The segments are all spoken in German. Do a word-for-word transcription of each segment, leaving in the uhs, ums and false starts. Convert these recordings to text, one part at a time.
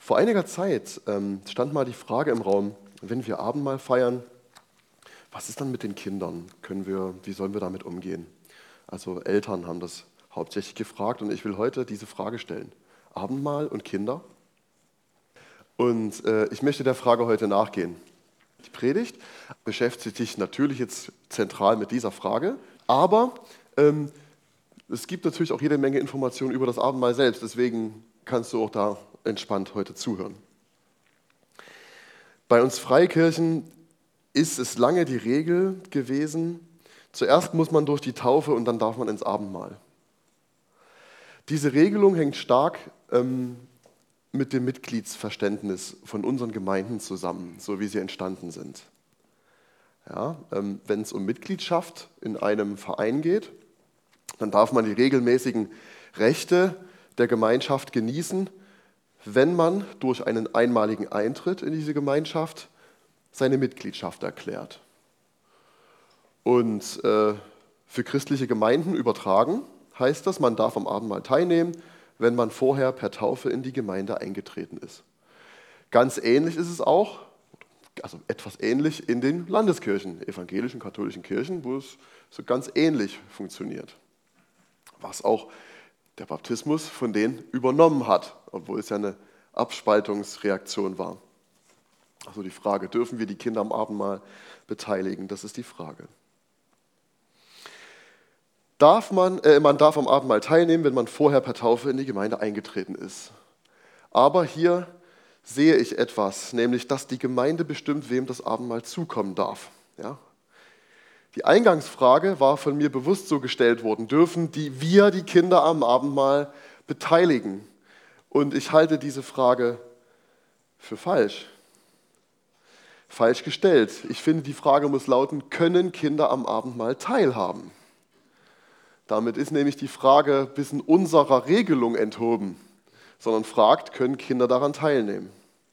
Vor einiger Zeit ähm, stand mal die Frage im Raum, wenn wir Abendmahl feiern, was ist dann mit den Kindern? Können wir, wie sollen wir damit umgehen? Also Eltern haben das hauptsächlich gefragt und ich will heute diese Frage stellen. Abendmahl und Kinder? Und äh, ich möchte der Frage heute nachgehen. Die Predigt beschäftigt sich natürlich jetzt zentral mit dieser Frage, aber ähm, es gibt natürlich auch jede Menge Informationen über das Abendmahl selbst, deswegen kannst du auch da entspannt heute zuhören. Bei uns Freikirchen ist es lange die Regel gewesen, zuerst muss man durch die Taufe und dann darf man ins Abendmahl. Diese Regelung hängt stark ähm, mit dem Mitgliedsverständnis von unseren Gemeinden zusammen, so wie sie entstanden sind. Ja, ähm, wenn es um Mitgliedschaft in einem Verein geht, dann darf man die regelmäßigen Rechte der Gemeinschaft genießen, wenn man durch einen einmaligen Eintritt in diese Gemeinschaft seine Mitgliedschaft erklärt. Und äh, für christliche Gemeinden übertragen heißt das, man darf am Abendmahl teilnehmen, wenn man vorher per Taufe in die Gemeinde eingetreten ist. Ganz ähnlich ist es auch, also etwas ähnlich in den Landeskirchen, evangelischen, katholischen Kirchen, wo es so ganz ähnlich funktioniert. Was auch der Baptismus von denen übernommen hat, obwohl es ja eine Abspaltungsreaktion war. Also die Frage, dürfen wir die Kinder am Abendmahl beteiligen? Das ist die Frage. Darf man, äh, man darf am Abendmahl teilnehmen, wenn man vorher per Taufe in die Gemeinde eingetreten ist. Aber hier sehe ich etwas, nämlich, dass die Gemeinde bestimmt, wem das Abendmahl zukommen darf. Ja? Die Eingangsfrage war von mir bewusst so gestellt worden, dürfen die, wir die Kinder am Abendmahl beteiligen? Und ich halte diese Frage für falsch. Falsch gestellt. Ich finde, die Frage muss lauten, können Kinder am Abendmahl teilhaben? Damit ist nämlich die Frage bis in unserer Regelung enthoben, sondern fragt, können Kinder daran teilnehmen?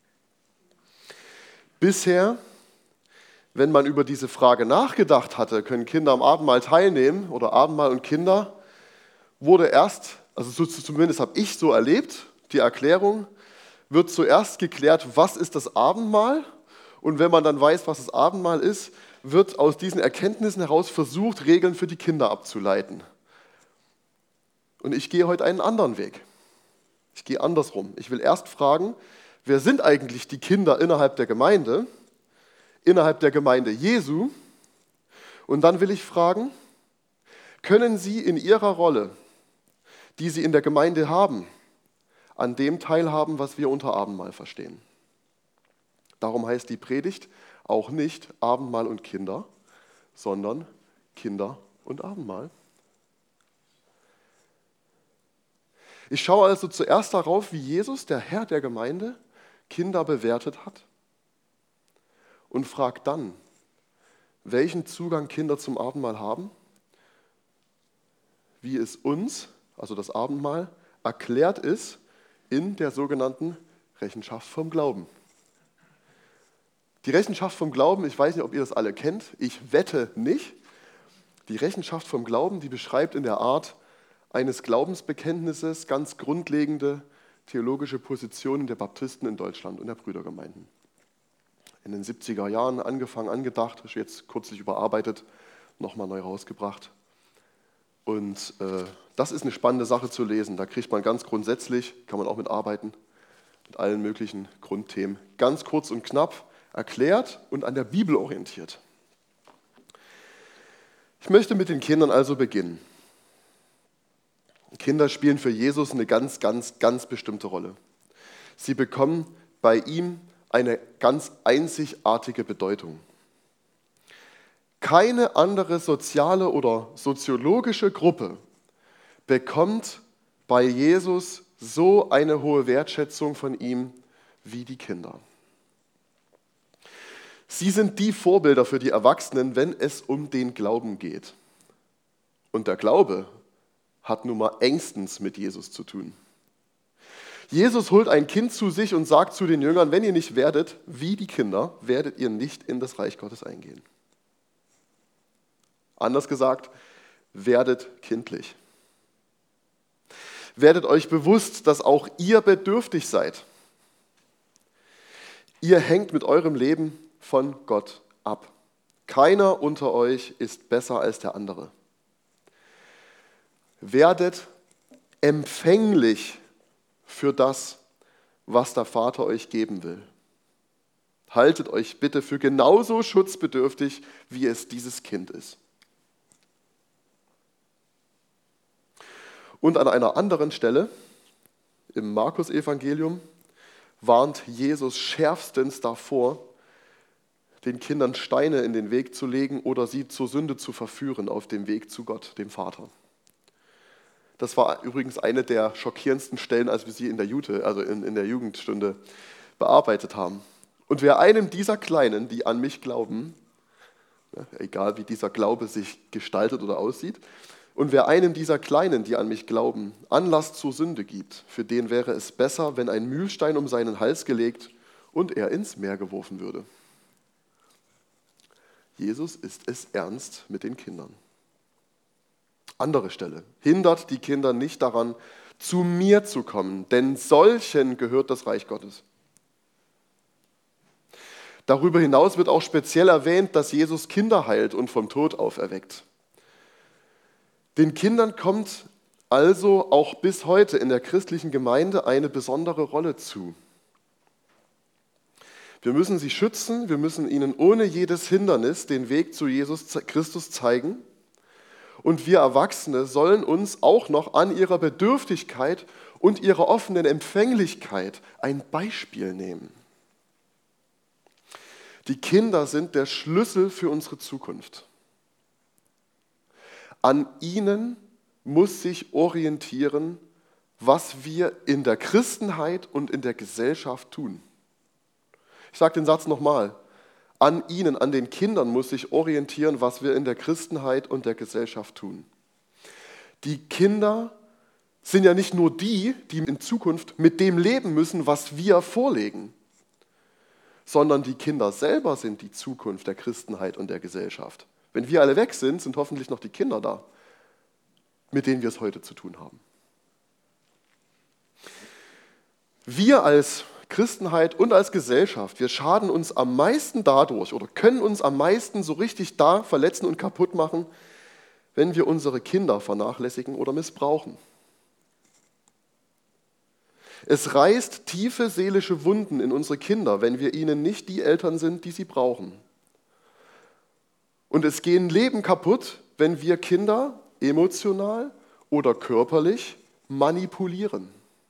Bisher, wenn man über diese Frage nachgedacht hatte, können Kinder am Abendmahl teilnehmen oder Abendmahl und Kinder, wurde erst, also so, zumindest habe ich so erlebt, die Erklärung, wird zuerst geklärt, was ist das Abendmahl? Und wenn man dann weiß, was das Abendmahl ist, wird aus diesen Erkenntnissen heraus versucht, Regeln für die Kinder abzuleiten. Und ich gehe heute einen anderen Weg. Ich gehe andersrum. Ich will erst fragen, wer sind eigentlich die Kinder innerhalb der Gemeinde, innerhalb der Gemeinde Jesu? Und dann will ich fragen, können sie in ihrer Rolle, die sie in der Gemeinde haben, an dem teilhaben, was wir unter Abendmahl verstehen? Darum heißt die Predigt auch nicht Abendmahl und Kinder, sondern Kinder und Abendmahl. Ich schaue also zuerst darauf, wie Jesus, der Herr der Gemeinde, Kinder bewertet hat und frage dann, welchen Zugang Kinder zum Abendmahl haben, wie es uns, also das Abendmahl, erklärt ist in der sogenannten Rechenschaft vom Glauben. Die Rechenschaft vom Glauben, ich weiß nicht, ob ihr das alle kennt, ich wette nicht. Die Rechenschaft vom Glauben, die beschreibt in der Art eines Glaubensbekenntnisses ganz grundlegende theologische Positionen der Baptisten in Deutschland und der Brüdergemeinden. In den siebziger Jahren angefangen, angedacht, ist jetzt kürzlich überarbeitet, nochmal neu rausgebracht. Und äh, das ist eine spannende Sache zu lesen. Da kriegt man ganz grundsätzlich, kann man auch mitarbeiten, mit allen möglichen Grundthemen, ganz kurz und knapp erklärt und an der Bibel orientiert. Ich möchte mit den Kindern also beginnen. Kinder spielen für Jesus eine ganz, ganz, ganz bestimmte Rolle. Sie bekommen bei ihm eine ganz einzigartige Bedeutung. Keine andere soziale oder soziologische Gruppe bekommt bei Jesus so eine hohe Wertschätzung von ihm wie die Kinder. Sie sind die Vorbilder für die Erwachsenen, wenn es um den Glauben geht. Und der Glaube hat nun mal engstens mit Jesus zu tun. Jesus holt ein Kind zu sich und sagt zu den Jüngern, wenn ihr nicht werdet wie die Kinder, werdet ihr nicht in das Reich Gottes eingehen. Anders gesagt, werdet kindlich. Werdet euch bewusst, dass auch ihr bedürftig seid. Ihr hängt mit eurem Leben von Gott ab. Keiner unter euch ist besser als der andere. Werdet empfänglich für das, was der Vater euch geben will. Haltet euch bitte für genauso schutzbedürftig, wie es dieses Kind ist. Und an einer anderen Stelle im Markus-Evangelium warnt Jesus schärfstens davor, den Kindern Steine in den Weg zu legen oder sie zur Sünde zu verführen auf dem Weg zu Gott, dem Vater. Das war übrigens eine der schockierendsten Stellen, als wir sie in der Jute, also in, in der Jugendstunde bearbeitet haben. Und wer einem dieser Kleinen, die an mich glauben, egal wie dieser Glaube sich gestaltet oder aussieht, und wer einem dieser Kleinen, die an mich glauben, Anlass zur Sünde gibt, für den wäre es besser, wenn ein Mühlstein um seinen Hals gelegt und er ins Meer geworfen würde. Jesus ist es ernst mit den Kindern. Andere Stelle. Hindert die Kinder nicht daran, zu mir zu kommen, denn solchen gehört das Reich Gottes. Darüber hinaus wird auch speziell erwähnt, dass Jesus Kinder heilt und vom Tod auferweckt. Den Kindern kommt also auch bis heute in der christlichen Gemeinde eine besondere Rolle zu. Wir müssen sie schützen, wir müssen ihnen ohne jedes Hindernis den Weg zu Jesus Christus zeigen. Und wir Erwachsene sollen uns auch noch an ihrer Bedürftigkeit und ihrer offenen Empfänglichkeit ein Beispiel nehmen. Die Kinder sind der Schlüssel für unsere Zukunft. An ihnen muss sich orientieren, was wir in der Christenheit und in der Gesellschaft tun. Ich sage den Satz nochmal. An ihnen, an den Kindern muss sich orientieren, was wir in der Christenheit und der Gesellschaft tun. Die Kinder sind ja nicht nur die, die in Zukunft mit dem leben müssen, was wir vorlegen, sondern die Kinder selber sind die Zukunft der Christenheit und der Gesellschaft. Wenn wir alle weg sind, sind hoffentlich noch die Kinder da, mit denen wir es heute zu tun haben. Wir als Christenheit und als Gesellschaft, wir schaden uns am meisten dadurch oder können uns am meisten so richtig da verletzen und kaputt machen, wenn wir unsere Kinder vernachlässigen oder missbrauchen. Es reißt tiefe seelische Wunden in unsere Kinder, wenn wir ihnen nicht die Eltern sind, die sie brauchen. Und es gehen Leben kaputt, wenn wir Kinder emotional oder körperlich manipulieren.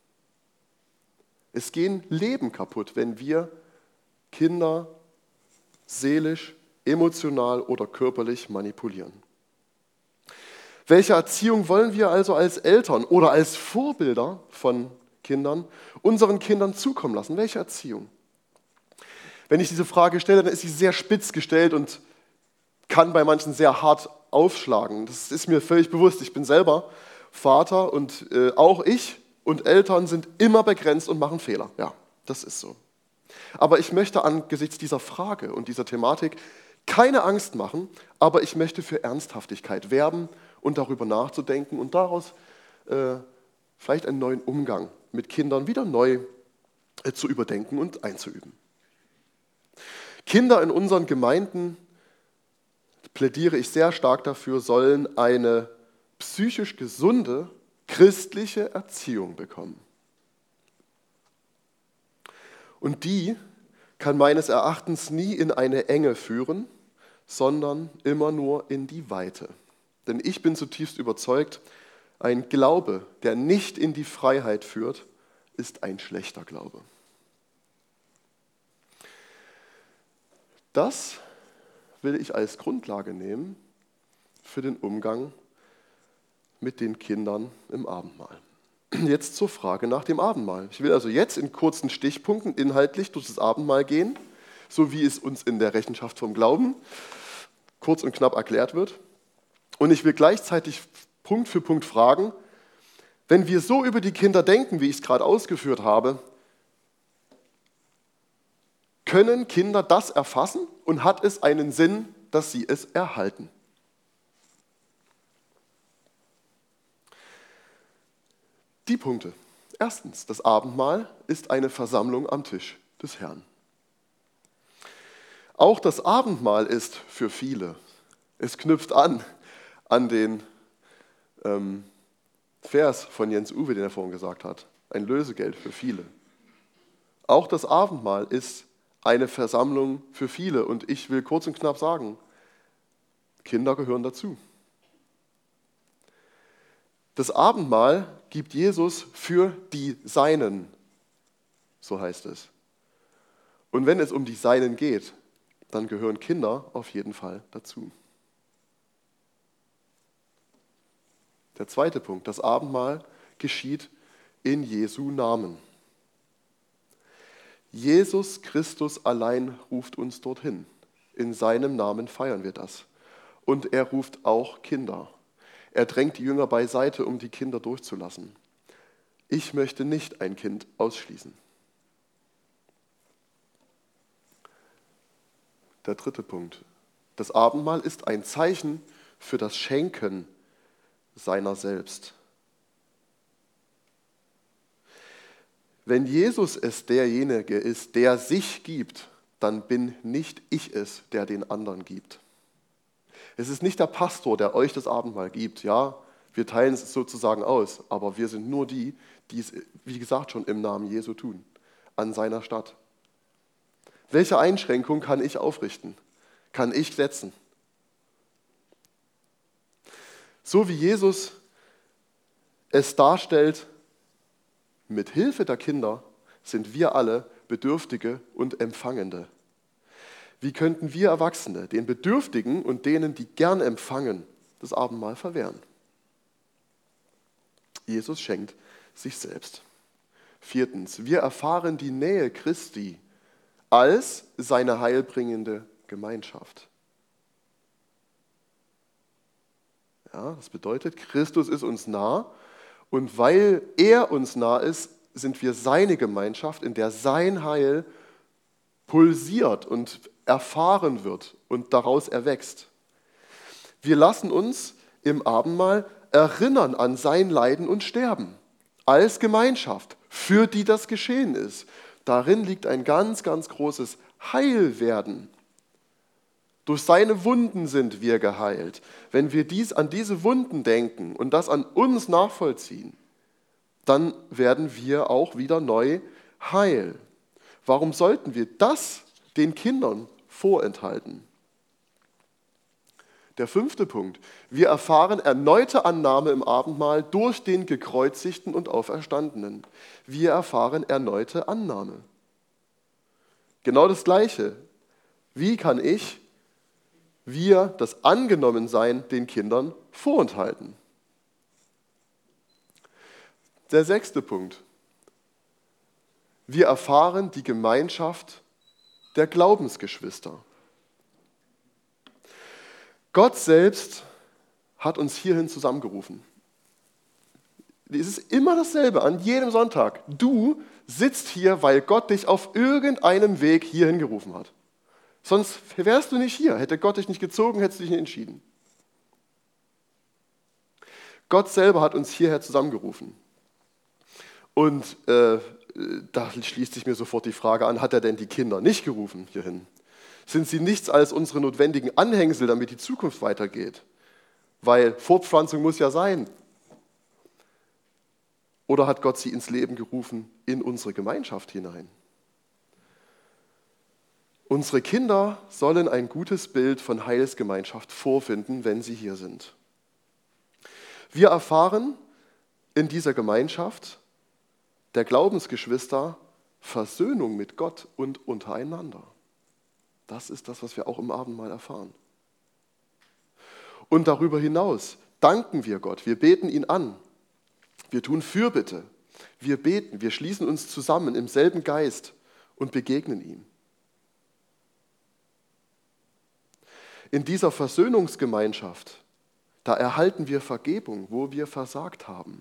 Es gehen Leben kaputt, wenn wir Kinder seelisch, emotional oder körperlich manipulieren. Welche Erziehung wollen wir also als Eltern oder als Vorbilder von Kindern unseren Kindern zukommen lassen? Welche Erziehung? Wenn ich diese Frage stelle, dann ist sie sehr spitz gestellt und kann bei manchen sehr hart aufschlagen. Das ist mir völlig bewusst. Ich bin selber Vater und äh, auch ich und Eltern sind immer begrenzt und machen Fehler. Ja, das ist so. Aber ich möchte angesichts dieser Frage und dieser Thematik keine Angst machen, aber ich möchte für Ernsthaftigkeit werben und darüber nachzudenken und daraus äh, vielleicht einen neuen Umgang mit Kindern wieder neu äh, zu überdenken und einzuüben. Kinder in unseren Gemeinden, plädiere ich sehr stark dafür, sollen eine psychisch gesunde christliche Erziehung bekommen. Und die kann meines Erachtens nie in eine Enge führen, sondern immer nur in die Weite. Denn ich bin zutiefst überzeugt, ein Glaube, der nicht in die Freiheit führt, ist ein schlechter Glaube. Das will ich als Grundlage nehmen für den Umgang mit den Kindern im Abendmahl. Jetzt zur Frage nach dem Abendmahl. Ich will also jetzt in kurzen Stichpunkten inhaltlich durch das Abendmahl gehen, so wie es uns in der Rechenschaft vom Glauben kurz und knapp erklärt wird. Und ich will gleichzeitig Punkt für Punkt fragen, wenn wir so über die Kinder denken, wie ich es gerade ausgeführt habe, können Kinder das erfassen und hat es einen Sinn, dass sie es erhalten? Die Punkte. Erstens, das Abendmahl ist eine Versammlung am Tisch des Herrn. Auch das Abendmahl ist für viele. Es knüpft an an den ähm, Vers von Jens Uwe, den er vorhin gesagt hat. Ein Lösegeld für viele. Auch das Abendmahl ist eine Versammlung für viele. Und ich will kurz und knapp sagen, Kinder gehören dazu. Das Abendmahl gibt Jesus für die Seinen, so heißt es. Und wenn es um die Seinen geht, dann gehören Kinder auf jeden Fall dazu. Der zweite Punkt, das Abendmahl geschieht in Jesu Namen. Jesus Christus allein ruft uns dorthin. In seinem Namen feiern wir das. Und er ruft auch Kinder. Er drängt die Jünger beiseite, um die Kinder durchzulassen. Ich möchte nicht ein Kind ausschließen. Der dritte Punkt. Das Abendmahl ist ein Zeichen für das Schenken seiner selbst. Wenn Jesus es derjenige ist, der sich gibt, dann bin nicht ich es, der den anderen gibt. Es ist nicht der Pastor, der euch das Abendmahl gibt. Ja, wir teilen es sozusagen aus, aber wir sind nur die, die es, wie gesagt, schon im Namen Jesu tun, an seiner Stadt. Welche Einschränkung kann ich aufrichten? Kann ich setzen? So wie Jesus es darstellt, mit Hilfe der Kinder sind wir alle Bedürftige und Empfangende. Wie könnten wir Erwachsene den Bedürftigen und denen, die gern empfangen, das Abendmahl verwehren? Jesus schenkt sich selbst. Viertens, wir erfahren die Nähe Christi als seine heilbringende Gemeinschaft. Ja, das bedeutet, Christus ist uns nah und weil er uns nah ist, sind wir seine Gemeinschaft, in der sein Heil pulsiert und erfahren wird und daraus erwächst. Wir lassen uns im Abendmahl erinnern an sein Leiden und Sterben als Gemeinschaft, für die das geschehen ist. Darin liegt ein ganz, ganz großes Heilwerden. Durch seine Wunden sind wir geheilt. Wenn wir dies an diese Wunden denken und das an uns nachvollziehen, dann werden wir auch wieder neu heil. Warum sollten wir das den Kindern vorenthalten? Der fünfte Punkt. Wir erfahren erneute Annahme im Abendmahl durch den Gekreuzigten und Auferstandenen. Wir erfahren erneute Annahme. Genau das Gleiche. Wie kann ich, wir, das Angenommensein den Kindern vorenthalten? Der sechste Punkt. Wir erfahren die Gemeinschaft der Glaubensgeschwister. Gott selbst hat uns hierhin zusammengerufen. Es ist immer dasselbe an jedem Sonntag. Du sitzt hier, weil Gott dich auf irgendeinem Weg hierhin gerufen hat. Sonst wärst du nicht hier. Hätte Gott dich nicht gezogen, hättest du dich nicht entschieden. Gott selber hat uns hierher zusammengerufen. Und äh, da schließt sich mir sofort die Frage an, hat er denn die Kinder nicht gerufen hierhin? Sind sie nichts als unsere notwendigen Anhängsel, damit die Zukunft weitergeht? Weil Fortpflanzung muss ja sein. Oder hat Gott sie ins Leben gerufen, in unsere Gemeinschaft hinein? Unsere Kinder sollen ein gutes Bild von Heilsgemeinschaft vorfinden, wenn sie hier sind. Wir erfahren in dieser Gemeinschaft der Glaubensgeschwister Versöhnung mit Gott und untereinander. Das ist das, was wir auch im Abendmahl erfahren. Und darüber hinaus danken wir Gott, wir beten ihn an, wir tun Fürbitte, wir beten, wir schließen uns zusammen im selben Geist und begegnen ihm. In dieser Versöhnungsgemeinschaft, da erhalten wir Vergebung, wo wir versagt haben.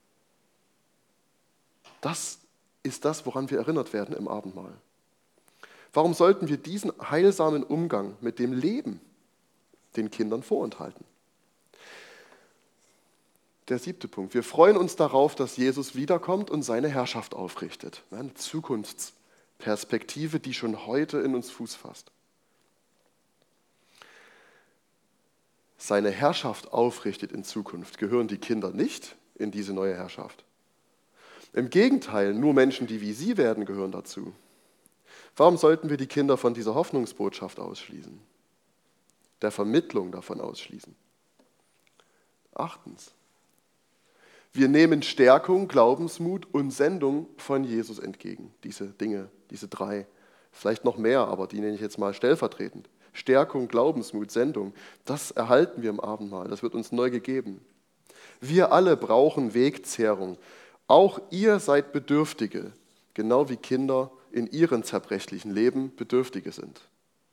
Das ist das, woran wir erinnert werden im Abendmahl. Warum sollten wir diesen heilsamen Umgang mit dem Leben den Kindern vorenthalten? Der siebte Punkt. Wir freuen uns darauf, dass Jesus wiederkommt und seine Herrschaft aufrichtet. Eine Zukunftsperspektive, die schon heute in uns Fuß fasst. seine Herrschaft aufrichtet in Zukunft, gehören die Kinder nicht in diese neue Herrschaft. Im Gegenteil, nur Menschen, die wie sie werden, gehören dazu. Warum sollten wir die Kinder von dieser Hoffnungsbotschaft ausschließen? Der Vermittlung davon ausschließen? Achtens. Wir nehmen Stärkung, Glaubensmut und Sendung von Jesus entgegen. Diese Dinge, diese drei. Vielleicht noch mehr, aber die nenne ich jetzt mal stellvertretend. Stärkung, Glaubensmut, Sendung, das erhalten wir im Abendmahl, das wird uns neu gegeben. Wir alle brauchen Wegzehrung. Auch ihr seid Bedürftige, genau wie Kinder in ihrem zerbrechlichen Leben Bedürftige sind.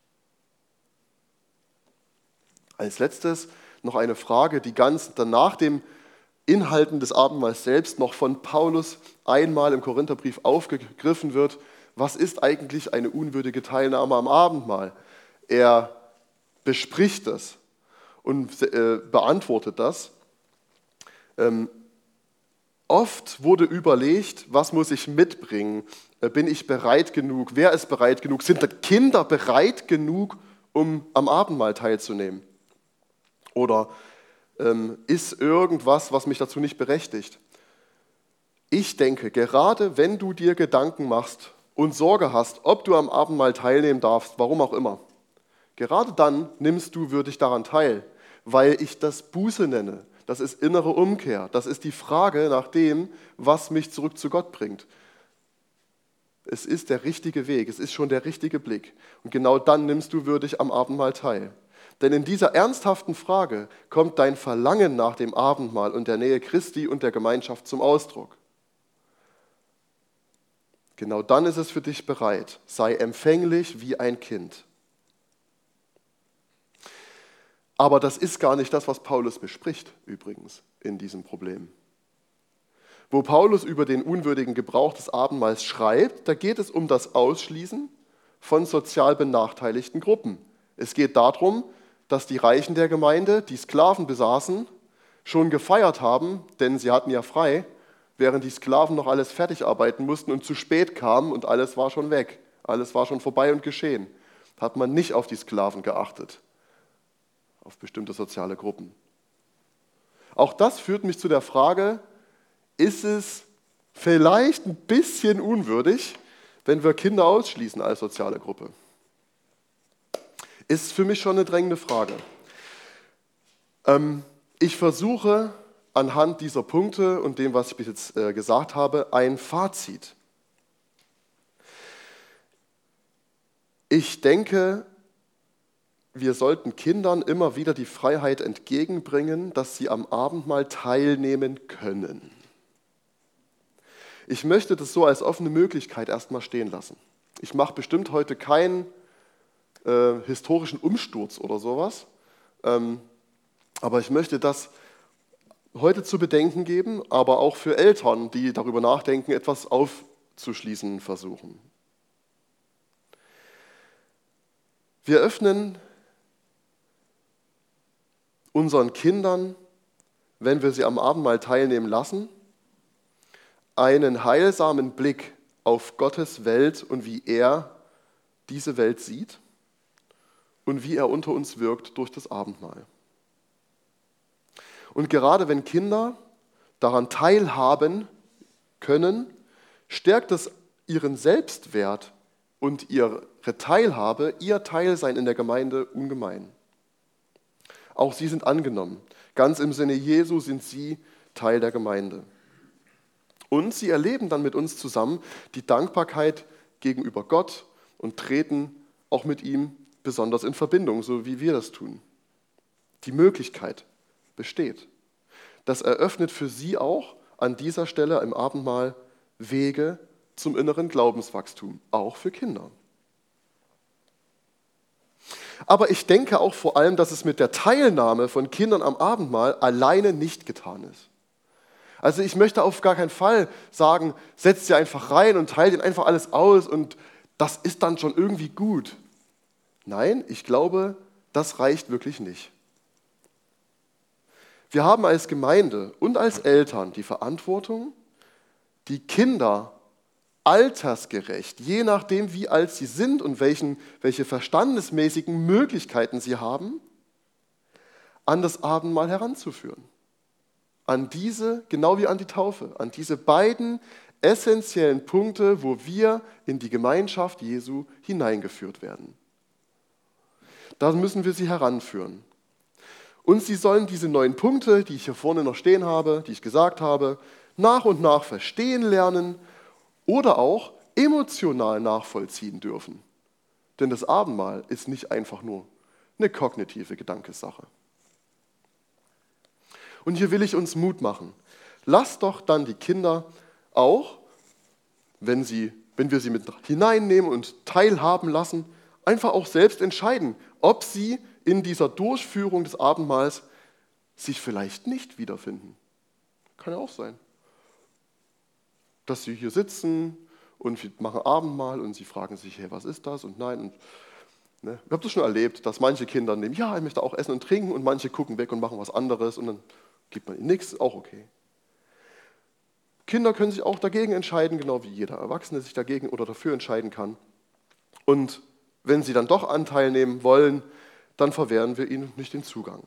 Als letztes noch eine Frage, die ganz nach dem Inhalten des Abendmahls selbst noch von Paulus einmal im Korintherbrief aufgegriffen wird. Was ist eigentlich eine unwürdige Teilnahme am Abendmahl? Er bespricht das und äh, beantwortet das. Ähm, oft wurde überlegt, was muss ich mitbringen? Äh, bin ich bereit genug? Wer ist bereit genug? Sind die Kinder bereit genug, um am Abendmahl teilzunehmen? Oder ähm, ist irgendwas, was mich dazu nicht berechtigt? Ich denke, gerade wenn du dir Gedanken machst und Sorge hast, ob du am Abendmahl teilnehmen darfst, warum auch immer, gerade dann nimmst du würdig daran teil, weil ich das Buße nenne. Das ist innere Umkehr. Das ist die Frage nach dem, was mich zurück zu Gott bringt. Es ist der richtige Weg, es ist schon der richtige Blick. Und genau dann nimmst du würdig am Abendmahl teil. Denn in dieser ernsthaften Frage kommt dein Verlangen nach dem Abendmahl und der Nähe Christi und der Gemeinschaft zum Ausdruck. Genau dann ist es für dich bereit. Sei empfänglich wie ein Kind. Aber das ist gar nicht das, was Paulus bespricht, übrigens, in diesem Problem. Wo Paulus über den unwürdigen Gebrauch des Abendmahls schreibt, da geht es um das Ausschließen von sozial benachteiligten Gruppen. Es geht darum, dass die Reichen der Gemeinde, die Sklaven besaßen, schon gefeiert haben, denn sie hatten ja frei, während die Sklaven noch alles fertig arbeiten mussten und zu spät kamen und alles war schon weg. Alles war schon vorbei und geschehen. Hat man nicht auf die Sklaven geachtet, auf bestimmte soziale Gruppen. Auch das führt mich zu der Frage, ist es vielleicht ein bisschen unwürdig, wenn wir Kinder ausschließen als soziale Gruppe? Ist für mich schon eine drängende Frage. Ähm, ich versuche anhand dieser Punkte und dem, was ich bis jetzt äh, gesagt habe, ein Fazit. Ich denke, wir sollten Kindern immer wieder die Freiheit entgegenbringen, dass sie am Abendmahl teilnehmen können. Ich möchte das so als offene Möglichkeit erstmal stehen lassen. Ich mache bestimmt heute keinen äh, historischen Umsturz oder sowas, ähm, aber ich möchte das heute zu bedenken geben, aber auch für Eltern, die darüber nachdenken, etwas aufzuschließen versuchen. Wir öffnen unseren Kindern, wenn wir sie am Abendmahl teilnehmen lassen, einen heilsamen Blick auf Gottes Welt und wie er diese Welt sieht und wie er unter uns wirkt durch das Abendmahl. Und gerade wenn Kinder daran teilhaben können, stärkt es ihren Selbstwert und ihre Teilhabe, ihr Teilsein in der Gemeinde ungemein. Auch sie sind angenommen. Ganz im Sinne Jesu sind sie Teil der Gemeinde. Und sie erleben dann mit uns zusammen die Dankbarkeit gegenüber Gott und treten auch mit ihm besonders in Verbindung, so wie wir das tun. Die Möglichkeit besteht. Das eröffnet für sie auch an dieser Stelle im Abendmahl Wege zum inneren Glaubenswachstum, auch für Kinder. Aber ich denke auch vor allem, dass es mit der Teilnahme von Kindern am Abendmahl alleine nicht getan ist. Also ich möchte auf gar keinen Fall sagen, setzt sie einfach rein und teilt ihnen einfach alles aus und das ist dann schon irgendwie gut. Nein, ich glaube, das reicht wirklich nicht. Wir haben als Gemeinde und als Eltern die Verantwortung, die Kinder altersgerecht, je nachdem wie alt sie sind und welchen, welche verstandesmäßigen Möglichkeiten sie haben, an das Abendmahl heranzuführen. An diese, genau wie an die Taufe, an diese beiden essentiellen Punkte, wo wir in die Gemeinschaft Jesu hineingeführt werden. Da müssen wir sie heranführen. Und sie sollen diese neun Punkte, die ich hier vorne noch stehen habe, die ich gesagt habe, nach und nach verstehen lernen oder auch emotional nachvollziehen dürfen. Denn das Abendmahl ist nicht einfach nur eine kognitive Gedankessache. Und hier will ich uns Mut machen. Lasst doch dann die Kinder auch, wenn, sie, wenn wir sie mit hineinnehmen und teilhaben lassen, einfach auch selbst entscheiden, ob sie in dieser Durchführung des Abendmahls sich vielleicht nicht wiederfinden. Kann ja auch sein. Dass sie hier sitzen und wir machen Abendmahl und sie fragen sich, hey, was ist das? Und nein. Und, ne? Ich habe das schon erlebt, dass manche Kinder nehmen, ja, ich möchte auch essen und trinken und manche gucken weg und machen was anderes und dann gibt man ihnen nichts, auch okay. Kinder können sich auch dagegen entscheiden, genau wie jeder Erwachsene sich dagegen oder dafür entscheiden kann. Und wenn sie dann doch Anteil nehmen wollen, dann verwehren wir ihnen nicht den Zugang.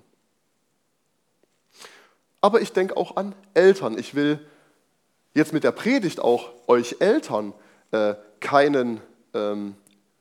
Aber ich denke auch an Eltern. Ich will jetzt mit der Predigt auch euch Eltern äh, keinen, ähm,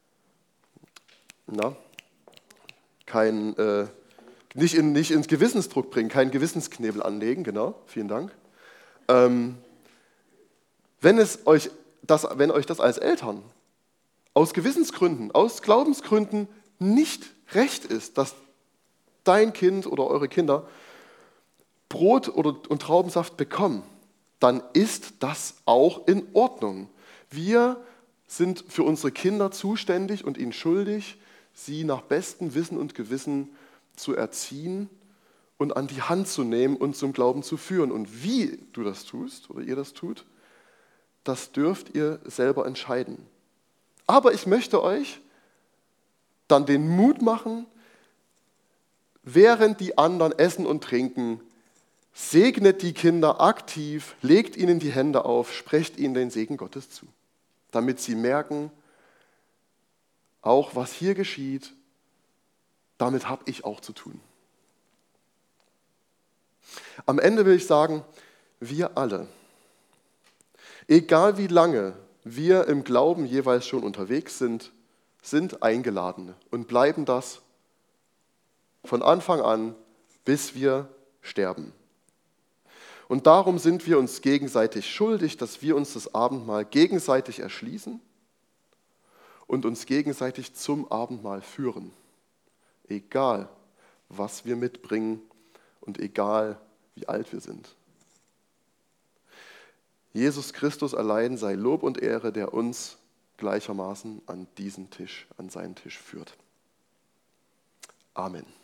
na, keinen, äh, nicht, in, nicht ins Gewissensdruck bringen, keinen Gewissensknebel anlegen, genau, vielen Dank. Ähm, wenn, es euch das, wenn euch das als Eltern aus Gewissensgründen, aus Glaubensgründen nicht recht ist, dass dein Kind oder eure Kinder Brot oder, und Traubensaft bekommen, dann ist das auch in Ordnung. Wir sind für unsere Kinder zuständig und ihnen schuldig, sie nach bestem Wissen und Gewissen zu erziehen und an die Hand zu nehmen und zum Glauben zu führen. Und wie du das tust oder ihr das tut, das dürft ihr selber entscheiden. Aber ich möchte euch dann den Mut machen, während die anderen essen und trinken, segnet die Kinder aktiv, legt ihnen die Hände auf, sprecht ihnen den Segen Gottes zu, damit sie merken, auch was hier geschieht, damit habe ich auch zu tun. Am Ende will ich sagen, wir alle, egal wie lange wir im Glauben jeweils schon unterwegs sind, sind Eingeladene und bleiben das von Anfang an, bis wir sterben. Und darum sind wir uns gegenseitig schuldig, dass wir uns das Abendmahl gegenseitig erschließen und uns gegenseitig zum Abendmahl führen. Egal, was wir mitbringen und egal, wie alt wir sind. Jesus Christus allein sei Lob und Ehre, der uns gleichermaßen an diesen Tisch, an seinen Tisch führt. Amen.